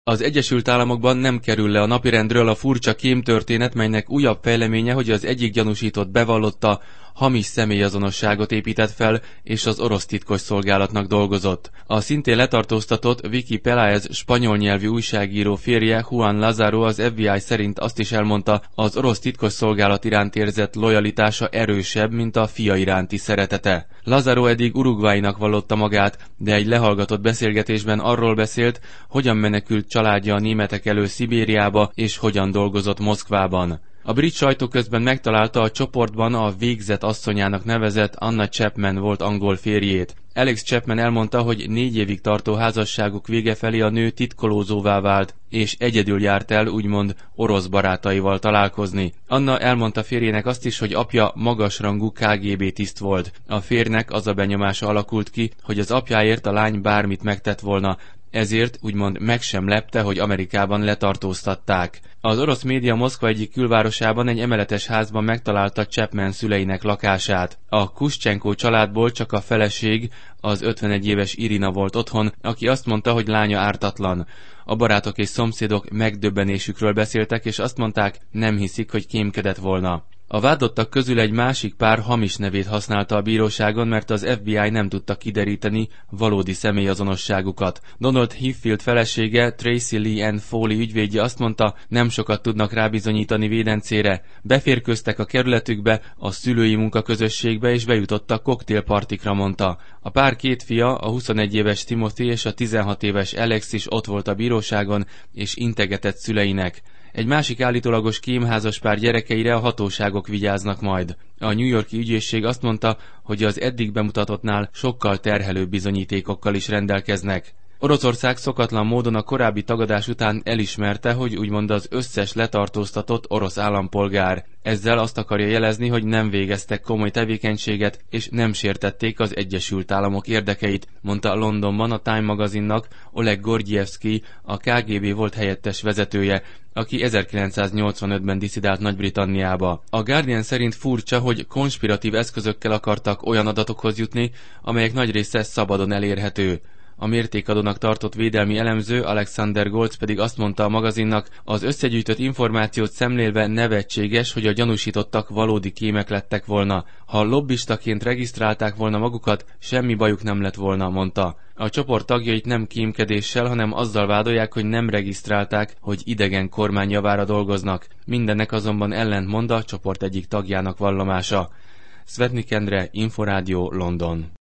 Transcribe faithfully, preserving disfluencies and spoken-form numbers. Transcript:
Az Egyesült Államokban nem kerül le a napirendről a furcsa kémtörténet, melynek újabb fejleménye, hogy az egyik gyanúsított bevallotta, hamis személyazonosságot épített fel, és az orosz titkosszolgálatnak dolgozott. A szintén letartóztatott Vicky Peláez spanyol nyelvű újságíró férje Juan Lázaro az ef bé i szerint azt is elmondta, az orosz titkosszolgálat iránt érzett lojalitása erősebb, mint a fia iránti szeretete. Lázaro eddig Uruguaynak vallotta magát, de egy lehallgatott beszélgetésben arról beszélt, hogyan menekült családja a németek elől Szibériába, és hogyan dolgozott Moszkvában. A brit sajtó közben megtalálta a csoportban a végzett asszonyának nevezett Anna Chapman volt angol férjét. Alex Chapman elmondta, hogy négy évig tartó házasságuk vége felé a nő titkolózóvá vált, és egyedül járt el, úgymond orosz barátaival találkozni. Anna elmondta férjének azt is, hogy apja magasrangú ká gé bé tiszt volt. A férjnek az a benyomása alakult ki, hogy az apjáért a lány bármit megtett volna, ezért úgymond meg sem lepte, hogy Amerikában letartóztatták. Az orosz média Moszkva egyik külvárosában egy emeletes házban megtalálta Chapman szüleinek lakását. A Kuszcsenko családból csak a feleség, az ötvenegy éves Irina volt otthon, aki azt mondta, hogy lánya ártatlan. A barátok és szomszédok megdöbbenésükről beszéltek, és azt mondták, nem hiszik, hogy kémkedett volna. A vádlottak közül egy másik pár hamis nevét használta a bíróságon, mert az ef bé i nem tudta kideríteni valódi személyazonosságukat. Donald Heathfield felesége, Tracy Lee Ann Foley ügyvédje azt mondta, nem sokat tudnak rábizonyítani védencére. Beférkőztek a kerületükbe, a szülői munkaközösségbe és bejutottak koktélpartikra, mondta. A pár két fia, a huszonegy éves Timothy és a tizenhat éves Alex is ott volt a bíróságon, és integetett szüleinek. Egy másik állítólagos kémházaspár gyerekeire a hatóságok vigyáznak majd. A New York-i ügyészség azt mondta, hogy az eddig bemutatottnál sokkal terhelőbb bizonyítékokkal is rendelkeznek. Oroszország szokatlan módon a korábbi tagadás után elismerte, hogy úgymond az összes letartóztatott orosz állampolgár. Ezzel azt akarja jelezni, hogy nem végeztek komoly tevékenységet, és nem sértették az Egyesült Államok érdekeit, mondta Londonban a Time magazinnak Oleg Gordievszky, a ká gé bé volt helyettes vezetője, aki ezerkilencszáznyolcvanötben disszidált Nagy-Britanniába. A Guardian szerint furcsa, hogy konspiratív eszközökkel akartak olyan adatokhoz jutni, amelyek nagy része szabadon elérhető. A mértékadónak tartott védelmi elemző Alexander Goltz pedig azt mondta a magazinnak, az összegyűjtött információt szemlélve nevetséges, hogy a gyanúsítottak valódi kémek lettek volna. Ha lobbistaként regisztrálták volna magukat, semmi bajuk nem lett volna, mondta. A csoport tagjait nem kémkedéssel, hanem azzal vádolják, hogy nem regisztrálták, hogy idegen kormány javára dolgoznak. Mindennek azonban ellentmond a csoport egyik tagjának vallomása. Szvetnik Endre, Inforádió, London.